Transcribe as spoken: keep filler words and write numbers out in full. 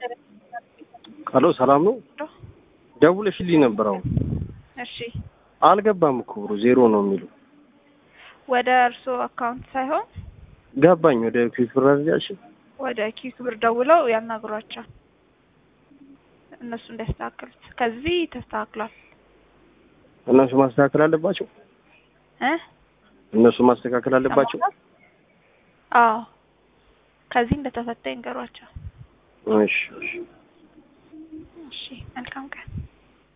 ሄሎ ሰላም ነው ደውለሽልኝ ነበር አሁን እሺ አልገባም እኮ ብሩ ዜሮ ነው የሚለው ወደ እርሶ አካውንት ሳይሆን ገባኝ ወደ ኪክ ብር ያልሽ ወደ ኪክ ብር ደውለው ያናግሯቸው እነሱ እንዳስተካክሉት ከዚህ ተስተካክሏል እነሱ ማስተካከል አለባቸው እ እነሱ ማስተካከል አለባቸው አዎ ከዚህ እንደተፈታ ይንገሯቸው እሺ እሺ መልካም ቀን